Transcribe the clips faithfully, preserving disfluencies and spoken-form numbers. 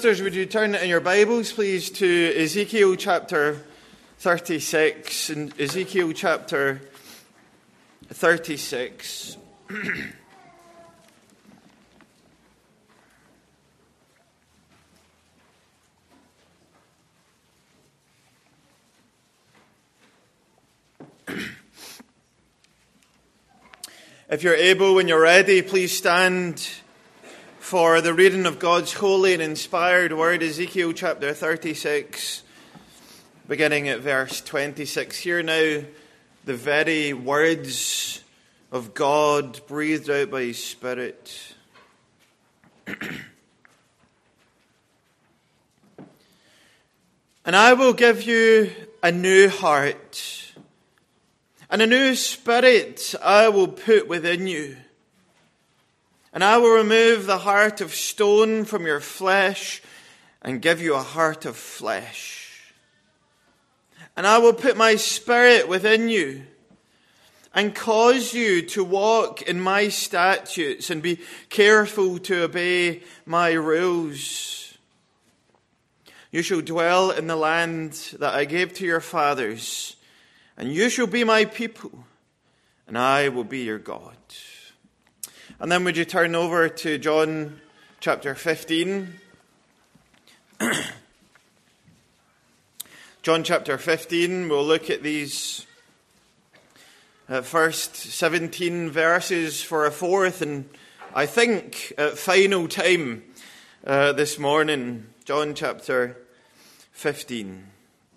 Sisters, would you turn in your Bibles, please, to Ezekiel chapter thirty-six. In Ezekiel chapter thirty-six. If you're able, when you're ready, please stand for the reading of God's holy and inspired word, Ezekiel chapter thirty-six, beginning at verse twenty-six. Hear now the very words of God breathed out by His Spirit. And I will give you a new heart, and a new spirit I will put within you. And I will remove the heart of stone from your flesh and give you a heart of flesh. And I will put my spirit within you and cause you to walk in my statutes and be careful to obey my rules. You shall dwell in the land that I gave to your fathers, and you shall be my people, and I will be your God. And then would you turn over to John chapter fifteen? John chapter fifteen, we'll look at these uh, first seventeen verses for a fourth and I think uh, final time uh, this morning. John chapter fifteen.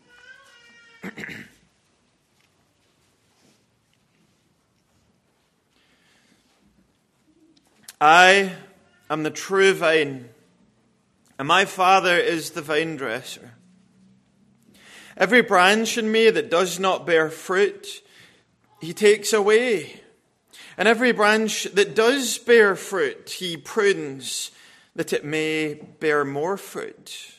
I am the true vine, and my Father is the vine dresser. Every branch in me that does not bear fruit, He takes away. And every branch that does bear fruit, He prunes, that it may bear more fruit.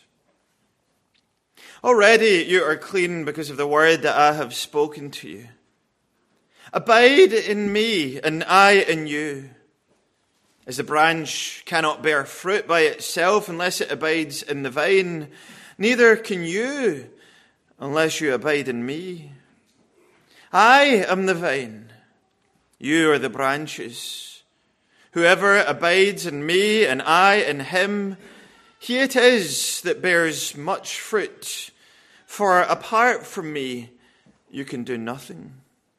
Already you are clean because of the word that I have spoken to you. Abide in me, and I in you. As the branch cannot bear fruit by itself unless it abides in the vine, neither can you unless you abide in me. I am the vine, you are the branches. Whoever abides in me and I in him, he it is that bears much fruit. For apart from me, you can do nothing.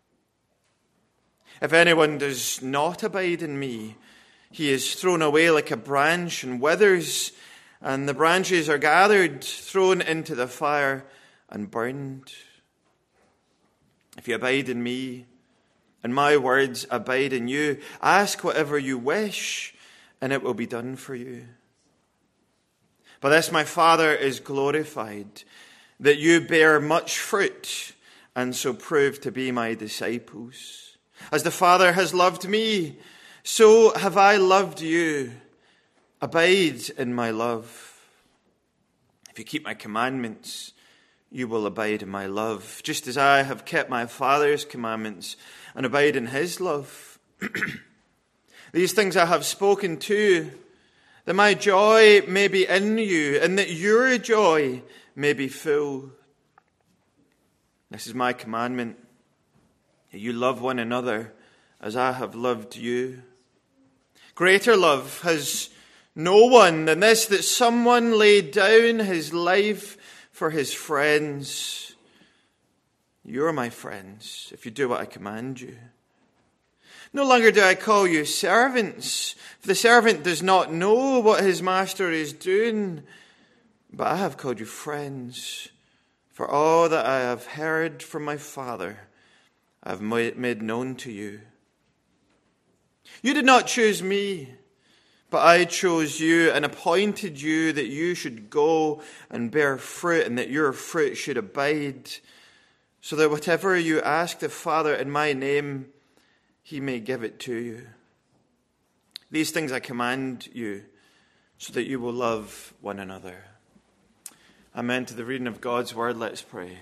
If anyone does not abide in me, he is thrown away like a branch and withers, and the branches are gathered, thrown into the fire, and burned. If you abide in me, and my words abide in you, ask whatever you wish, and it will be done for you. By this my Father is glorified, that you bear much fruit, and so prove to be my disciples. As the Father has loved me, so have I loved you. Abide in my love. If you keep my commandments, you will abide in my love, just as I have kept my Father's commandments and abide in his love. These things I have spoken to you, that my joy may be in you, and that your joy may be full. This is my commandment, that you love one another as I have loved you. Greater love has no one than this, that someone laid down his life for his friends. You're my friends if you do what I command you. No longer do I call you servants, for the servant does not know what his master is doing, but I have called you friends, for all that I have heard from my Father I have made known to you. You did not choose me, but I chose you and appointed you that you should go and bear fruit, and that your fruit should abide, so that whatever you ask the Father in my name, he may give it to you. These things I command you, so that you will love one another. Amen. To the reading of God's word, let's pray.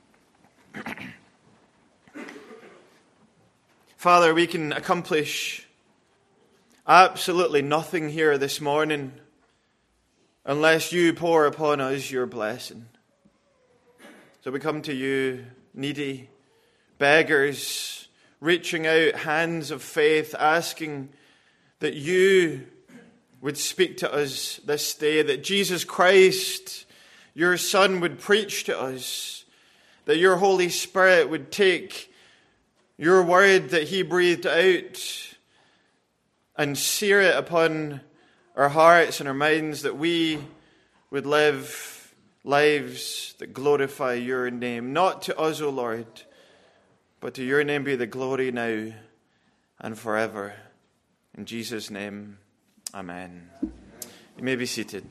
Father, we can accomplish absolutely nothing here this morning unless you pour upon us your blessing. So we come to you, needy, beggars, reaching out hands of faith, asking that you would speak to us this day, that Jesus Christ, your Son, would preach to us, that your Holy Spirit would take your word that he breathed out and sear it upon our hearts and our minds, that we would live lives that glorify your name. Not to us, O Lord, but to your name be the glory now and forever. In Jesus' name, amen. You may be seated.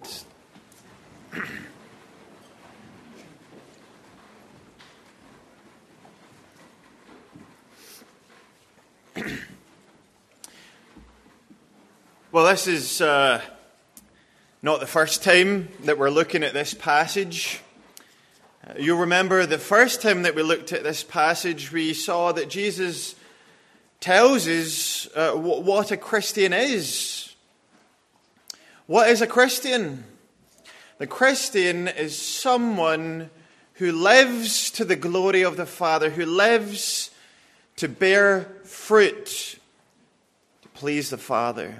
Well, this is uh, not the first time that we're looking at this passage. Uh, you'll remember the first time that we looked at this passage, we saw that Jesus tells us uh, w- what a Christian is. What is a Christian? The Christian is someone who lives to the glory of the Father, who lives to bear fruit, to please the Father.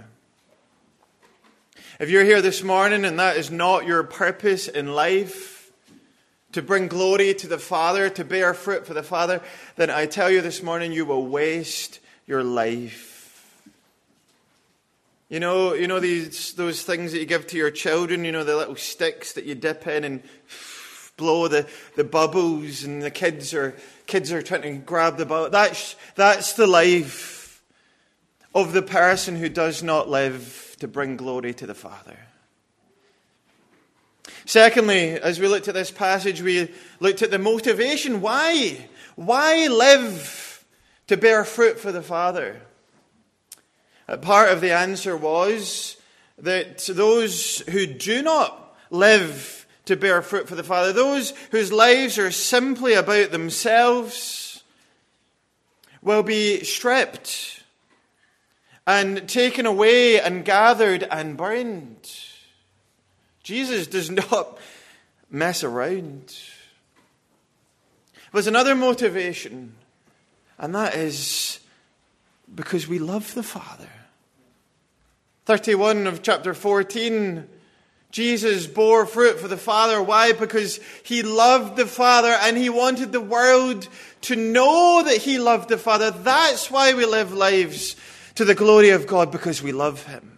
If you're here this morning and that is not your purpose in life, to bring glory to the Father, to bear fruit for the Father, then I tell you this morning you will waste your life. You know, you know these those things that you give to your children, you know, the little sticks that you dip in and blow the, the bubbles, and the kids are kids are trying to grab the bubble. That's that's the life of the person who does not live to bring glory to the Father. Secondly, as we looked at this passage, we looked at the motivation. Why? Why live to bear fruit for the Father? A part of the answer was that those who do not live to bear fruit for the Father, those whose lives are simply about themselves, will be stripped and taken away and gathered and burned. Jesus does not mess around. There's another motivation, and that is because we love the Father. thirty-one of chapter fourteen, Jesus bore fruit for the Father. Why? Because he loved the Father and he wanted the world to know that he loved the Father. That's why we live lives to the glory of God, because we love him.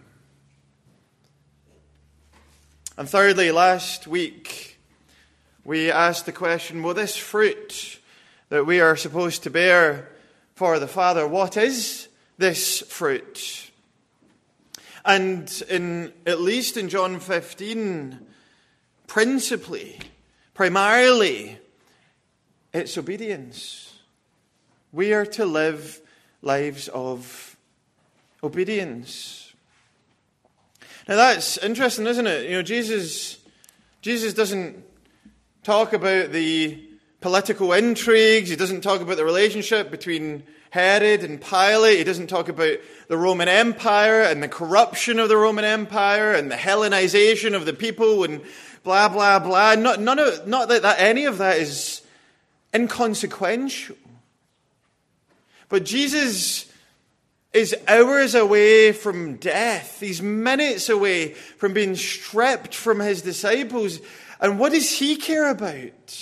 And thirdly, last week, we asked the question, well, this fruit that we are supposed to bear for the Father, what is this fruit? And in at least in John fifteen, principally, primarily, it's obedience. We are to live lives of obedience. Now that's interesting, isn't it? You know, Jesus, Jesus doesn't talk about the political intrigues. He doesn't talk about the relationship between Herod and Pilate. He doesn't talk about the Roman Empire and the corruption of the Roman Empire and the Hellenization of the people and blah, blah, blah. Not, none of, not that, that any of that is inconsequential. But Jesus is hours away from death. He's minutes away from being stripped from his disciples. And what does he care about?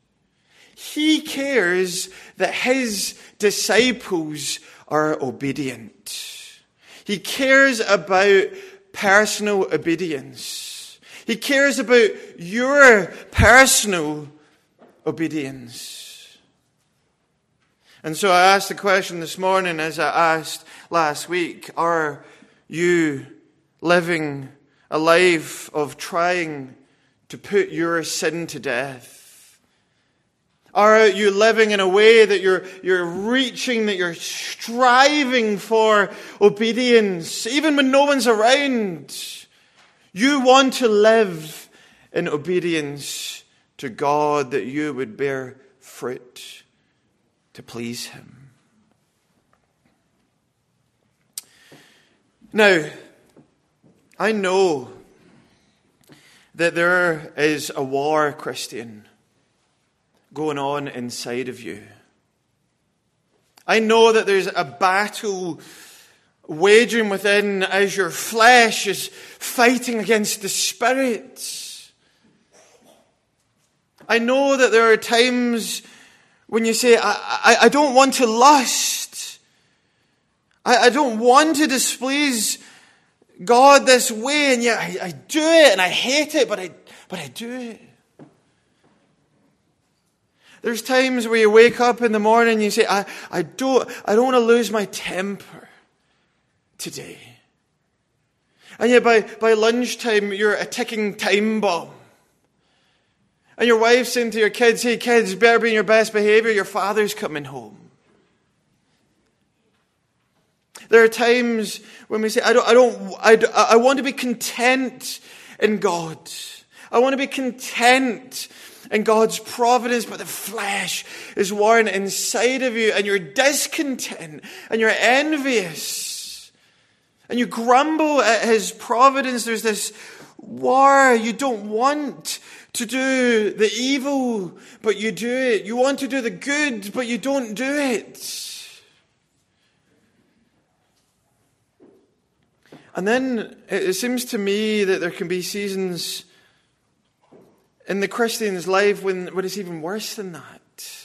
He cares that his disciples are obedient. He cares about personal obedience. He cares about your personal obedience. And so I asked the question this morning, as I asked last week, are you living a life of trying to put your sin to death? Are you living in a way that you're, you're reaching, that you're striving for obedience, even when no one's around? You want to live in obedience to God, that you would bear fruit to please him. Now, I know that there is a war, Christian, going on inside of you. I know that there's a battle waging within as your flesh is fighting against the Spirit. I know that there are times when you say, I, I, I don't want to lust. I, I don't want to displease God this way, and yet I, I do it, and I hate it, but I, but I do it. There's times where you wake up in the morning and you say, I, I don't, I don't want to lose my temper today. And yet by, by lunchtime, you're a ticking time bomb. And your wife's saying to your kids, hey kids, better be in your best behavior, your father's coming home. There are times when we say, I don't, I don't, I, I want to be content in God. I want to be content in God's providence, but the flesh is warring inside of you, and you're discontent, and you're envious, and you grumble at His providence. There's this war. You don't want to do the evil, but you do it. You want to do the good, but you don't do it. And then it seems to me that there can be seasons in the Christian's life when, when it's even worse than that.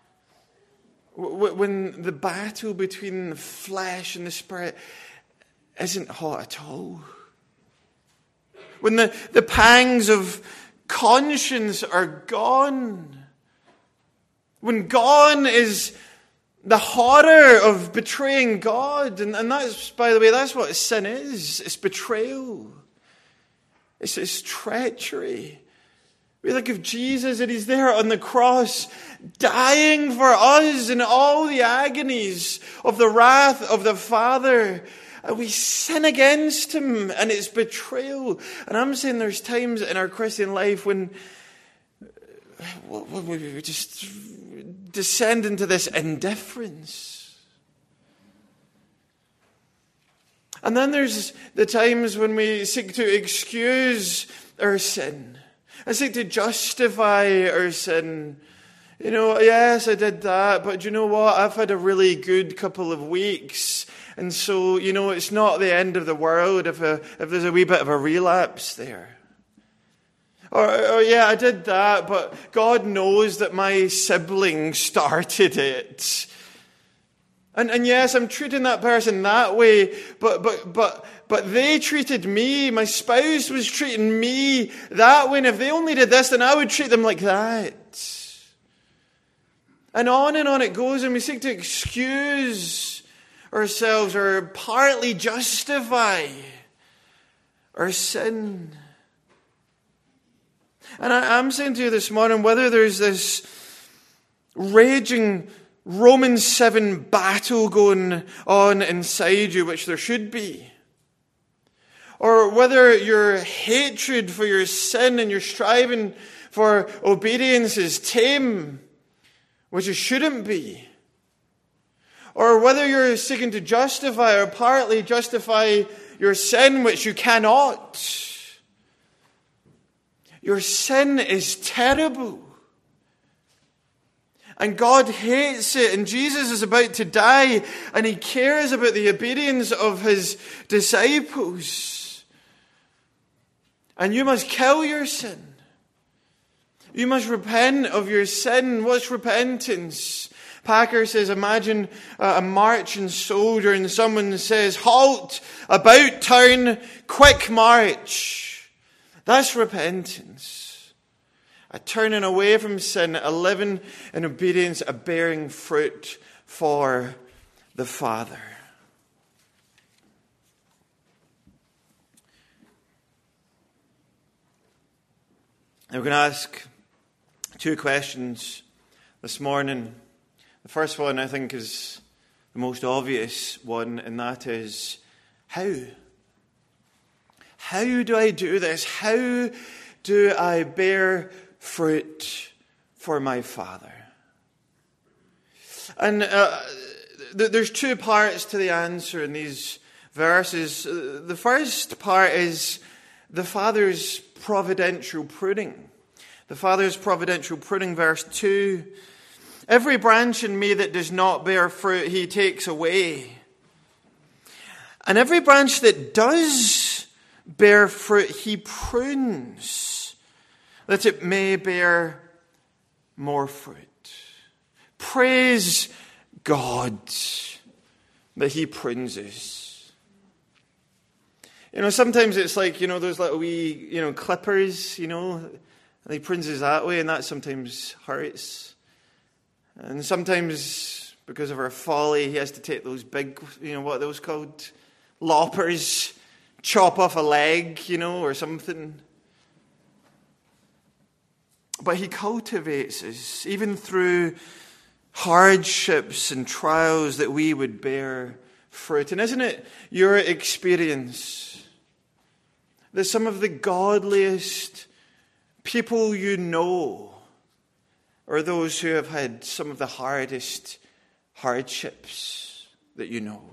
When the battle between the flesh and the Spirit isn't hot at all. When the, the pangs of conscience are gone. When gone is the horror of betraying God. And, and that's, by the way, that's what sin is. It's betrayal. It's, it's treachery. We think of Jesus, and He's there on the cross, dying for us in all the agonies of the wrath of the Father. And we sin against Him, and it's betrayal. And I'm saying there's times in our Christian life when, when we just descend into this indifference. And then there's the times when we seek to excuse our sin. I seek to justify our sin. You know, yes, I did that, but you know what? I've had a really good couple of weeks. And so, you know, it's not the end of the world if a, if there's a wee bit of a relapse there. Or, or, yeah, I did that, but God knows that my sibling started it. And, and yes, I'm treating that person that way, but, but, but, but they treated me, my spouse was treating me that way, and if they only did this, then I would treat them like that. And on and on it goes, and we seek to excuse ourselves or partly justify our sin. And I, I'm saying to you this morning, whether there's this raging Romans seven battle going on inside you, which there should be, or whether your hatred for your sin and your striving for obedience is tame, which it shouldn't be, or whether you're seeking to justify or partly justify your sin, which you cannot, your sin is terrible. And God hates it, and Jesus is about to die, and He cares about the obedience of His disciples. And you must kill your sin. You must repent of your sin. What's repentance? Packer says, imagine a marching soldier and someone says, halt, about turn, quick march. That's repentance. A turning away from sin, a living in obedience, a bearing fruit for the Father. Now we're going to ask two questions this morning. The first one, I think, is the most obvious one, and that is, how? How do I do this? How do I bear fruit for my Father? And uh, th- there's two parts to the answer in these verses. Uh, the first part is the Father's providential pruning. The Father's providential pruning, verse two. Every branch in me that does not bear fruit, he takes away. And every branch that does bear fruit, he prunes, that it may bear more fruit. Praise God that he prunes us. You know, sometimes it's like, you know, those little wee, you know, clippers, you know, and he prunes us that way, and that sometimes hurts. And sometimes, because of our folly, he has to take those big, you know, what are those called? Loppers, chop off a leg, you know, or something. But he cultivates us, even through hardships and trials, that we would bear fruit. And isn't it your experience that some of the godliest people you know are those who have had some of the hardest hardships that you know?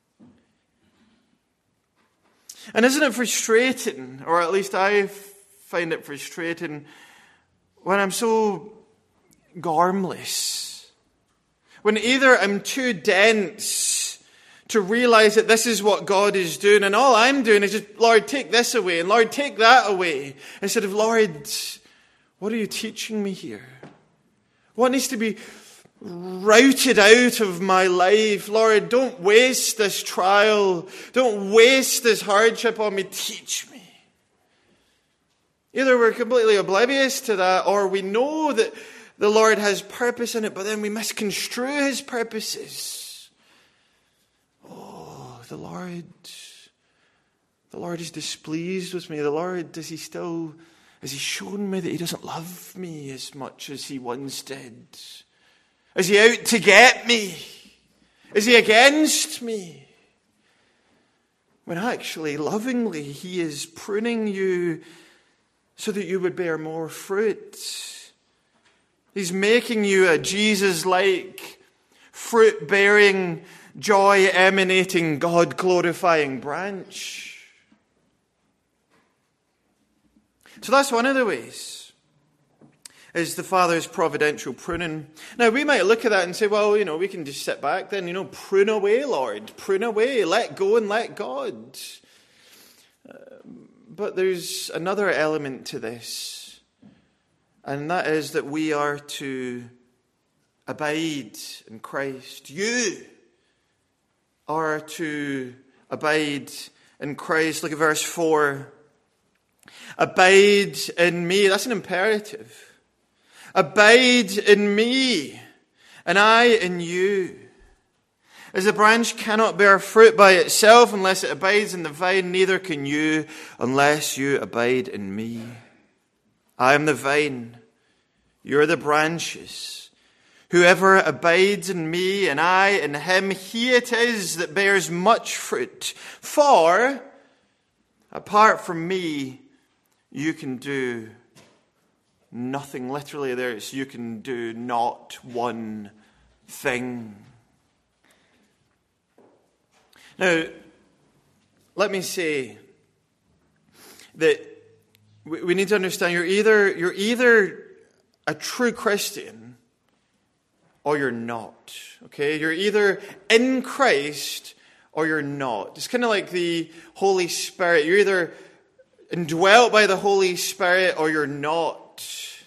And isn't it frustrating, or at least I find it frustrating, when I'm so gormless, when either I'm too dense to realize that this is what God is doing, and all I'm doing is just, Lord, take this away, and Lord, take that away, instead of, Lord, what are you teaching me here? What needs to be routed out of my life? Lord, don't waste this trial. Don't waste this hardship on me. Teach me. Either we're completely oblivious to that, or we know that the Lord has purpose in it, but then we misconstrue his purposes. Oh, the Lord, the Lord is displeased with me. The Lord, does he still, has he shown me that he doesn't love me as much as he once did? Is he out to get me? Is he against me? When actually, lovingly, he is pruning you so that you would bear more fruit. He's making you a Jesus-like, fruit-bearing, joy-emanating, God-glorifying branch. So that's one of the ways, is the Father's providential pruning. Now, we might look at that and say, well, you know, we can just sit back then, you know, prune away, Lord, prune away, let go and let God. Uh, but there's another element to this, and that is that we are to abide in Christ. You are to abide in Christ. Look at verse four. Abide in me. That's an imperative. Abide in me, and I in you. As a branch cannot bear fruit by itself unless it abides in the vine, neither can you unless you abide in me. I am the vine, you are the branches. Whoever abides in me and I in him, he it is that bears much fruit. For apart from me, you can do nothing. Literally, there's you can do not one thing. Now, let me say that we need to understand you're either you're either a true Christian or you're not. Okay? You're either in Christ or you're not. It's kind of like the Holy Spirit. You're either indwelt by the Holy Spirit or you're not.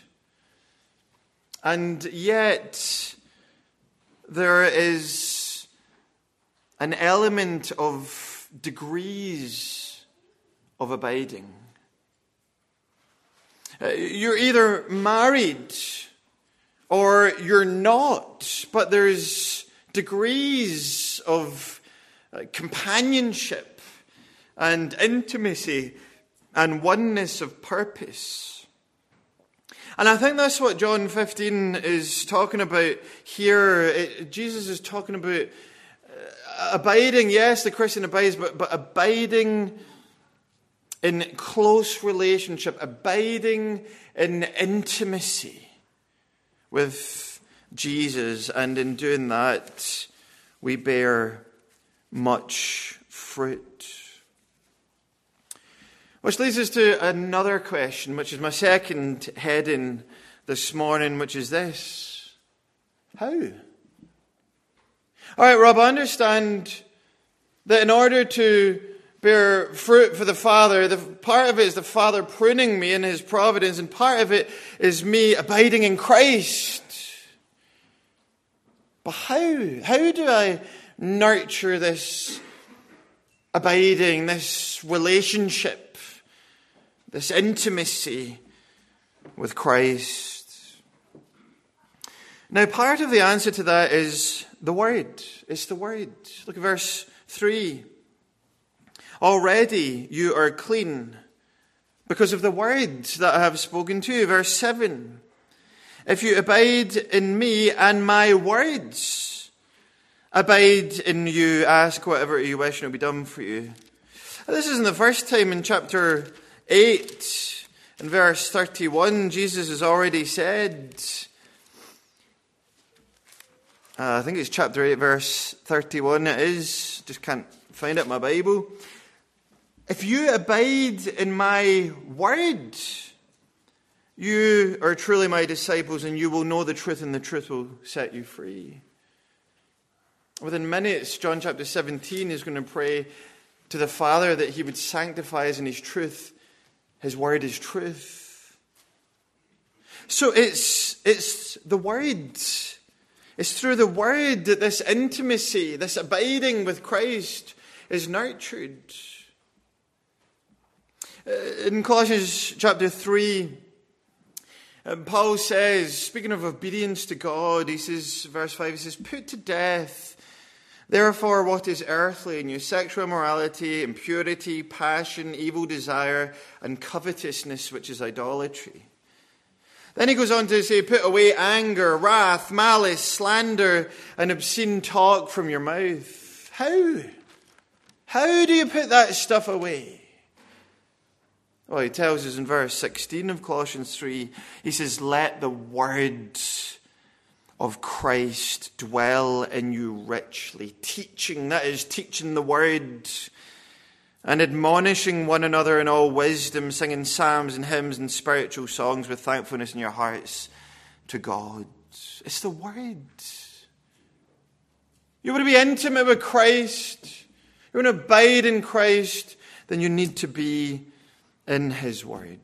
And yet, there is an element of degrees of abiding. Uh, you're either married or you're not, but there's degrees of uh, companionship and intimacy and oneness of purpose. And I think that's what John fifteen is talking about here. It, Jesus is talking about uh, abiding. Yes, the Christian abides, but, but abiding in close relationship, abiding in intimacy with Jesus. And in doing that, we bear much fruit. Which leads us to another question, which is my second heading this morning, which is this. How? All right, Rob, I understand that in order to bear fruit for the Father, the part of it is the Father pruning me in his providence, and part of it is me abiding in Christ. But how? How do I nurture this abiding, this relationship, this intimacy with Christ? Now, part of the answer to that is the Word. It's the Word. Look at verse three. Already you are clean because of the word that I have spoken to you. Verse seven. If you abide in me and my words abide in you, ask whatever you wish and it will be done for you. This isn't the first time. In chapter eight, in verse thirty-one, Jesus has already said, uh, I think it's chapter eight, verse thirty-one, it is, just can't find it in my Bible. If you abide in my word, you are truly my disciples, and you will know the truth, and the truth will set you free. Within minutes, John chapter seventeen is going to pray to the Father that he would sanctify us in his truth. His word is truth. So it's, it's the word. It's through the word that this intimacy, this abiding with Christ is nurtured. In Colossians chapter three, Paul says, speaking of obedience to God, he says, verse five, he says, put to death, therefore, what is earthly in you, sexual immorality, impurity, passion, evil desire, and covetousness, which is idolatry. Then he goes on to say, put away anger, wrath, malice, slander, and obscene talk from your mouth. How? How do you put that stuff away? Well, he tells us in verse sixteen of Colossians three, he says, let the word of Christ dwell in you richly. Teaching, that is, teaching the word, and admonishing one another in all wisdom, singing psalms and hymns and spiritual songs with thankfulness in your hearts to God. It's the word. You want to be intimate with Christ, you want to abide in Christ, then you need to be in his word.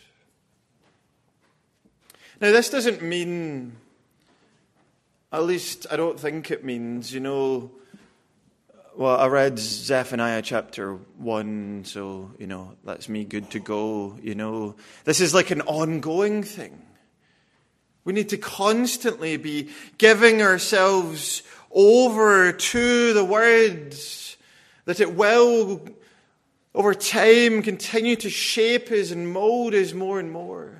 Now, this doesn't mean, at least I don't think it means, you know, well, I read Zephaniah chapter one, so, you know, that's me good to go, you know. This is like an ongoing thing. We need to constantly be giving ourselves over to the word, that it will, over time, continue to shape us and mold us more and more.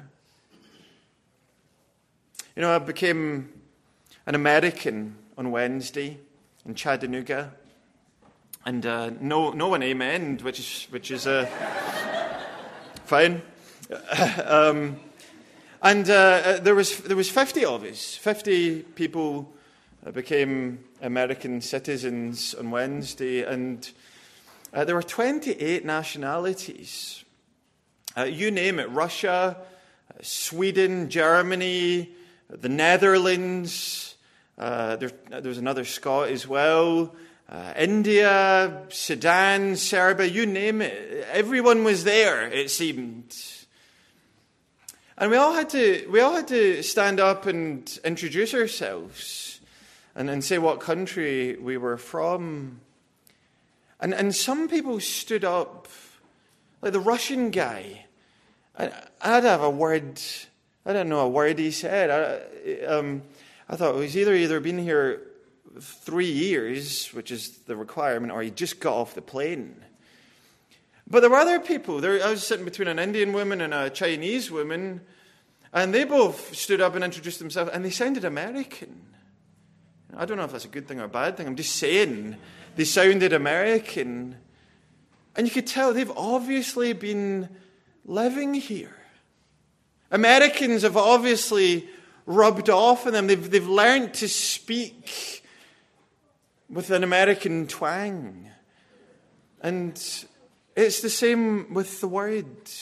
You know, I became an American on Wednesday in Chattanooga, and uh, no, no one amened, which is which is uh, fine. um, and uh, there was there was fifty of us, fifty people became American citizens on Wednesday, and uh, there were twenty-eight nationalities. Uh, you name it: Russia, uh, Sweden, Germany, the Netherlands. Uh, there, there was another Scot as well. Uh, India, Sudan, Serbia, you name it. Everyone was there, it seemed. And we all had to we all had to stand up and introduce ourselves and, and say what country we were from. And and some people stood up, like the Russian guy. I, I'd have a word, I don't know a word he said. I, um, I thought well, he's either either been here three years, which is the requirement, or he just got off the plane. But there were other people. There, I was sitting between an Indian woman and a Chinese woman, and they both stood up and introduced themselves, and they sounded American. I don't know if that's a good thing or a bad thing. I'm just saying they sounded American. And you could tell they've obviously been living here. Americans have obviously rubbed off on them. They've, they've learned to speak with an American twang. And It's the same with the Word.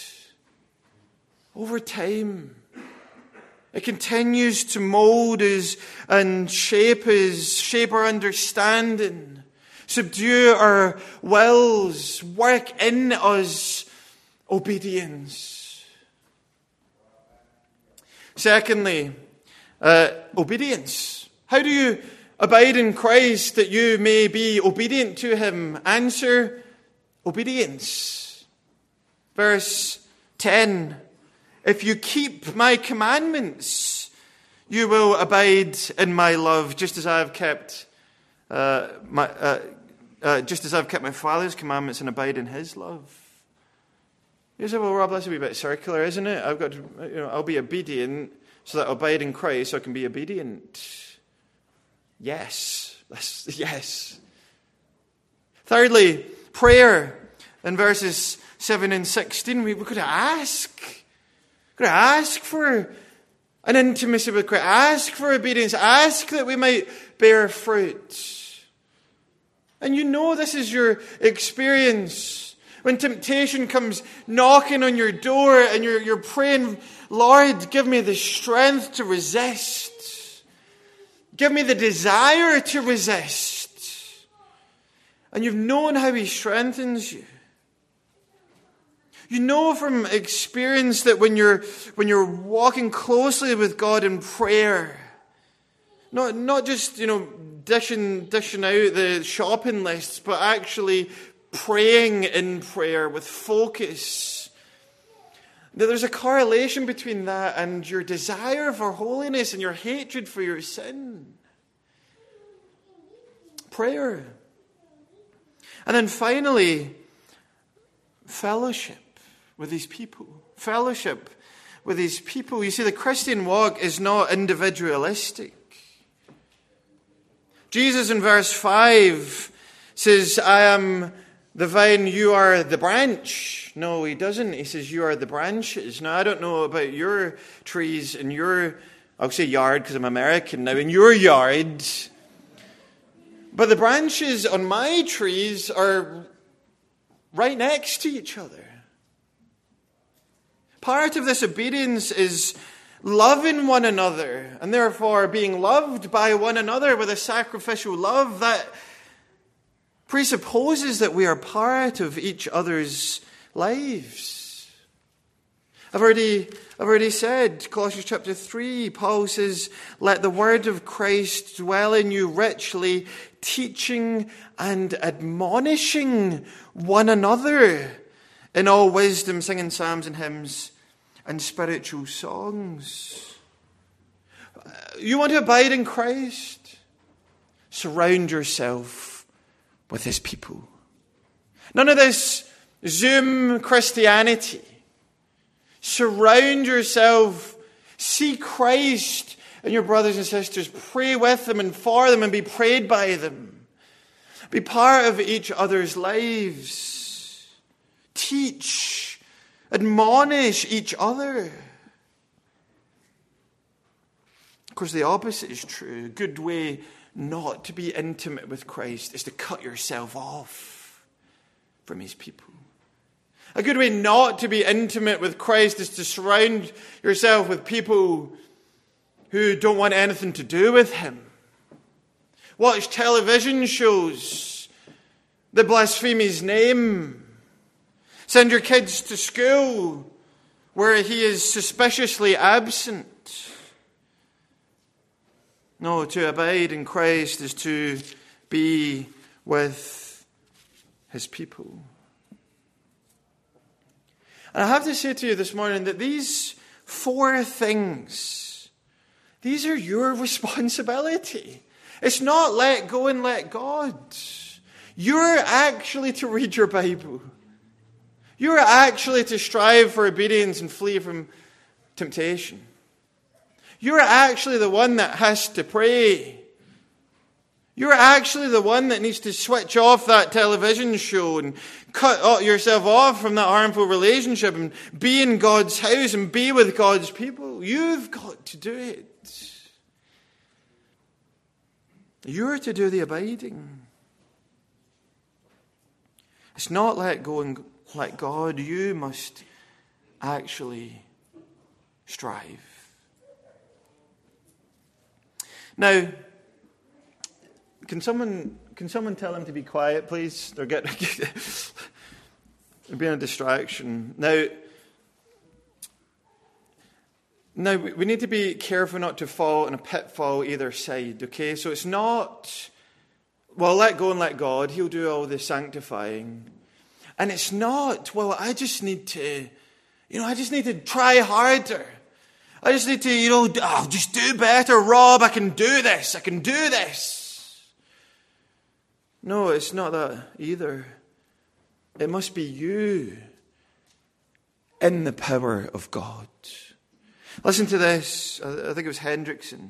Over time, it continues to mold us and shape us, shape our understanding, subdue our wills, work in us obedience. Secondly, uh, obedience. How do you abide in Christ that you may be obedient to him? Answer, obedience. Verse ten. If you keep my commandments, you will abide in my love, just as I have kept uh, my, uh, uh, just as I've kept my Father's commandments and abide in his love. You say, well, Rob, that's a wee bit circular, isn't it? I've got to, you know, I'll be obedient so that I'll abide in Christ so I can be obedient. Yes. That's, yes. Thirdly, prayer. In verses seven and sixteen, we, we've got to ask. We've got to ask for an intimacy with Christ. Ask for obedience. Ask that we might bear fruit. And you know this is your experience. When temptation comes knocking on your door and you're, you're praying, Lord, give me the strength to resist. Give me the desire to resist. And you've known how he strengthens you. You know from experience that when you're when you're walking closely with God in prayer, not not just, you know, dishing dishing out the shopping lists, but actually praying in prayer with focus, that there's a correlation between that and your desire for holiness and your hatred for your sin. Prayer. And then finally, fellowship with these people. Fellowship with these people. You see, the Christian walk is not individualistic. Jesus in verse five says, I am the vine, you are the branch. No, he doesn't. He says, you are the branches. Now, I don't know about your trees in your, I'll say yard because I'm American now, in your yard. But the branches on my trees are right next to each other. Part of this obedience is loving one another, and therefore being loved by one another with a sacrificial love that presupposes that we are part of each other's lives. I've already, I've already said, Colossians chapter three, Paul says, let the word of Christ dwell in you richly, teaching and admonishing one another in all wisdom, singing psalms and hymns and spiritual songs. You want to abide in Christ? Surround yourself with his people. None of this Zoom Christianity. Surround yourself. See Christ in your brothers and sisters. Pray with them and for them and be prayed by them. Be part of each other's lives. Teach. Admonish each other. Of course, the opposite is true. A good way not to be intimate with Christ is to cut yourself off from his people. A good way not to be intimate with Christ is to surround yourself with people who don't want anything to do with him. Watch television shows that blaspheme his name. Send your kids to school where he is suspiciously absent. No, to abide in Christ is to be with his people. And I have to say to you this morning that these four things, these are your responsibility. It's not let go and let God. You're actually to read your Bible. You're actually to strive for obedience and flee from temptation. You're actually the one that has to pray. You're actually the one that needs to switch off that television show and cut yourself off from that harmful relationship and be in God's house and be with God's people. You've got to do it. You're to do the abiding. It's not let go and like God, you must actually strive. Now, can someone can someone tell him to be quiet, please? They're getting they're being a distraction. Now, now we need to be careful not to fall in a pitfall either side. Okay, so it's not, well, let go and let God. He'll do all the sanctifying, and it's not, well, I just need to, you know, I just need to try harder. I just need to, you know, oh, just do better, Rob. I can do this. I can do this. No, it's not that either. It must be you in the power of God. Listen to this. I think it was Hendrickson.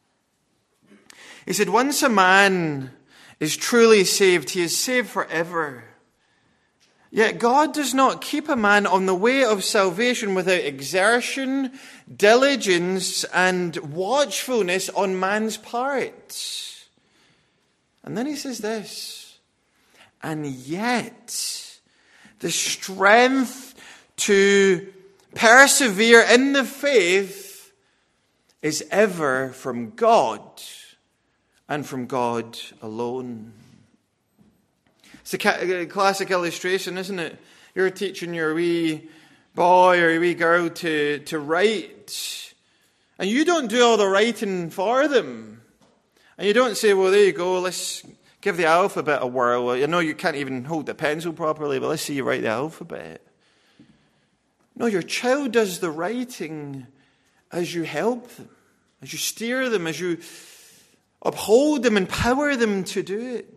He said, once a man is truly saved, he is saved forever. Yet God does not keep a man on the way of salvation without exertion, diligence, and watchfulness on man's part. And then he says this, and yet the strength to persevere in the faith is ever from God and from God alone. It's a classic illustration, isn't it? You're teaching your wee boy or your wee girl to, to write, and you don't do all the writing for them. And you don't say, well, there you go, let's give the alphabet a whirl. I know you can't even hold the pencil properly, but let's see you write the alphabet. No, your child does the writing as you help them, as you steer them, as you uphold them, empower them to do it.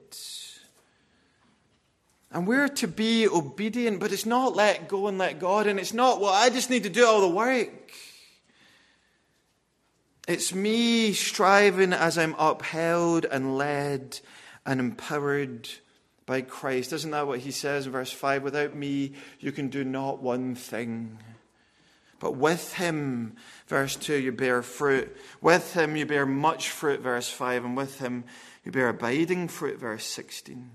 And we're to be obedient, but it's not let go and let God. And it's not, well, I just need to do all the work. It's me striving as I'm upheld and led and empowered by Christ. Isn't that what he says in verse five? Without me, you can do not one thing. But with him, verse two, you bear fruit. With him, you bear much fruit, verse five. And with him, you bear abiding fruit, verse sixteen.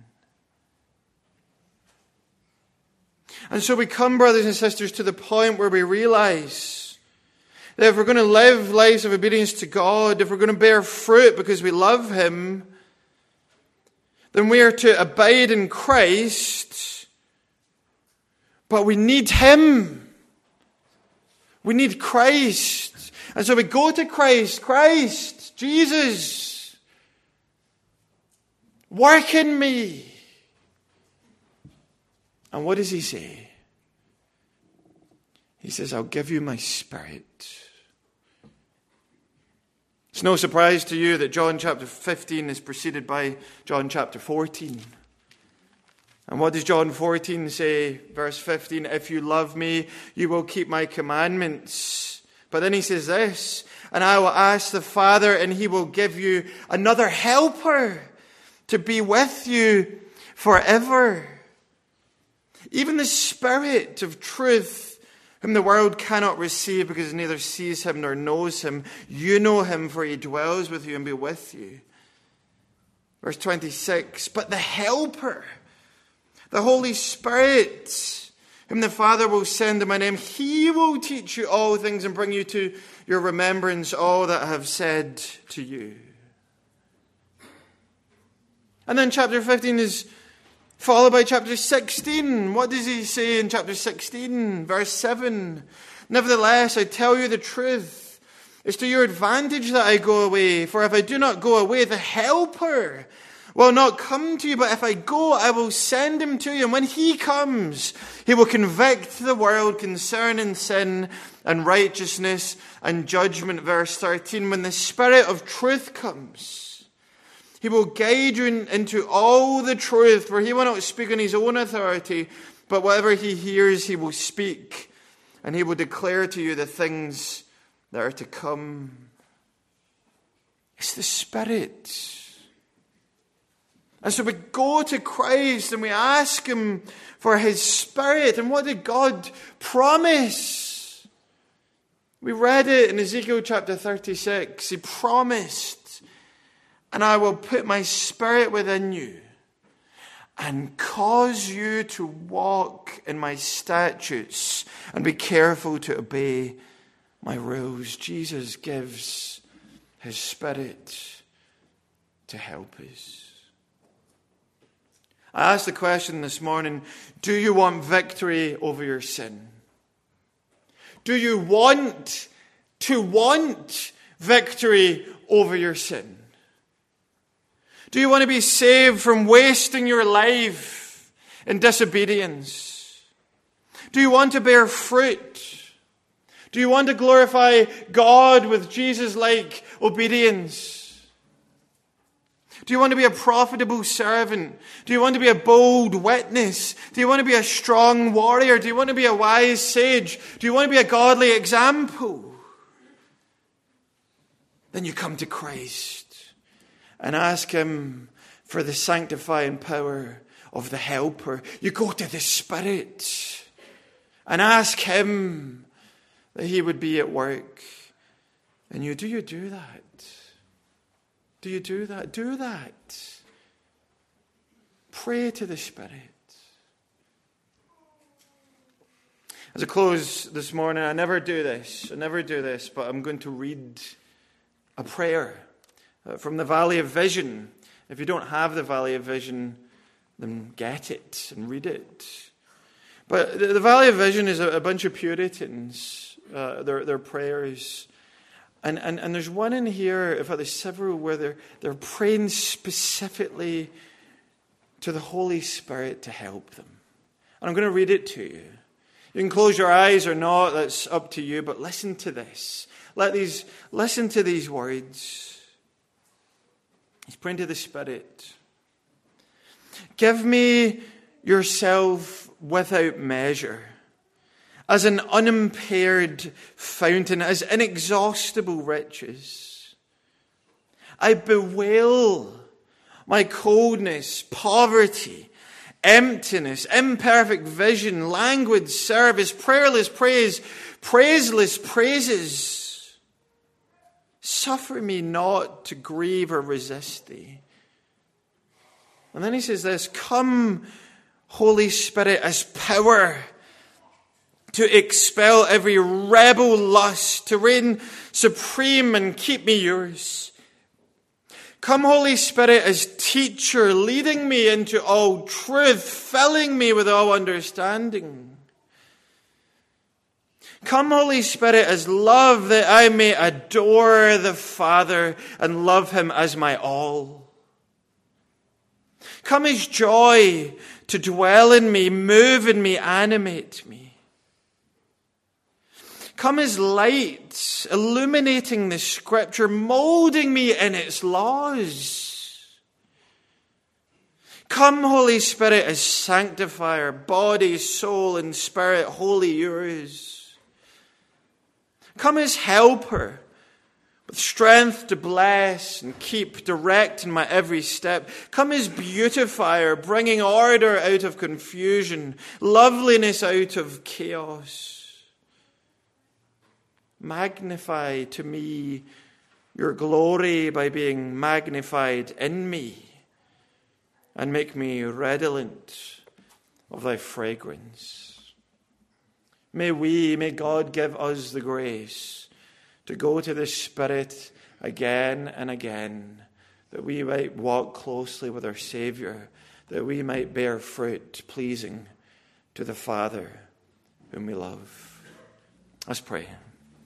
And so we come, brothers and sisters, to the point where we realize that if we're going to live lives of obedience to God, if we're going to bear fruit because we love him, then we are to abide in Christ, but we need him. We need Christ. And so we go to Christ. Christ, Jesus, work in me. And what does he say? He says, I'll give you my Spirit. It's no surprise to you that John chapter fifteen is preceded by John chapter fourteen. And what does John fourteen say? Verse fifteen, if you love me, you will keep my commandments. But then he says this, and I will ask the Father, and he will give you another helper to be with you forever. Even the Spirit of truth, whom the world cannot receive because it neither sees him nor knows him. You know him, for he dwells with you and be with you. Verse twenty-six, but the Helper, the Holy Spirit, whom the Father will send in my name, he will teach you all things and bring you to your remembrance all that I have said to you. And then chapter fifteen is followed by chapter sixteen. What does he say in chapter sixteen? Verse seven. Nevertheless, I tell you the truth. It's to your advantage that I go away. For if I do not go away, the Helper will not come to you. But if I go, I will send him to you. And when he comes, he will convict the world concerning sin and righteousness and judgment. Verse thirteen. When the Spirit of truth comes, he will guide you into all the truth, for he will not speak on his own authority, but whatever he hears, he will speak, and he will declare to you the things that are to come. It's the Spirit. And so we go to Christ and we ask him for his Spirit. And what did God promise? We read it in Ezekiel chapter thirty-six. He promised, and I will put my Spirit within you, and cause you to walk in my statutes and be careful to obey my rules. Jesus gives his Spirit to help us. I asked the question this morning, do you want victory over your sin? Do you want to want victory over your sin? Do you want to be saved from wasting your life in disobedience? Do you want to bear fruit? Do you want to glorify God with Jesus-like obedience? Do you want to be a profitable servant? Do you want to be a bold witness? Do you want to be a strong warrior? Do you want to be a wise sage? Do you want to be a godly example? Then you come to Christ and ask him for the sanctifying power of the Helper. You go to the Spirit and ask him that he would be at work. And you, do you do that? Do you do that? Do that. Pray to the Spirit. As I close this morning, I never do this. I never do this, but I'm going to read a prayer from the Valley of Vision. If you don't have the Valley of Vision, then get it and read it. But the Valley of Vision is a bunch of Puritans, uh, their, their prayers. And, and and there's one in here, in fact there's several, where they're, they're praying specifically to the Holy Spirit to help them. And I'm going to read it to you. You can close your eyes or not, that's up to you, but listen to this. Let these, listen to these words. He's praying to the Spirit. Give me yourself without measure, as an unimpaired fountain, as inexhaustible riches. I bewail my coldness, poverty, emptiness, imperfect vision, languid service, prayerless praise, praiseless praises. Suffer me not to grieve or resist thee. And then he says this, come, Holy Spirit, as power to expel every rebel lust, to reign supreme and keep me yours. Come, Holy Spirit, as teacher, leading me into all truth, filling me with all understanding. Come, Holy Spirit, as love, that I may adore the Father and love him as my all. Come as joy to dwell in me, move in me, animate me. Come as light, illuminating the Scripture, molding me in its laws. Come, Holy Spirit, as sanctifier, body, soul, and spirit, wholly yours. Come as helper, with strength to bless and keep, direct in my every step. Come as beautifier, bringing order out of confusion, loveliness out of chaos. Magnify to me your glory by being magnified in me, and make me redolent of thy fragrance. May we, may God give us the grace to go to the Spirit again and again, that we might walk closely with our Savior, that we might bear fruit pleasing to the Father whom we love. Let's pray.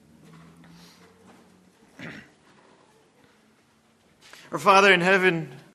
Our Father in heaven,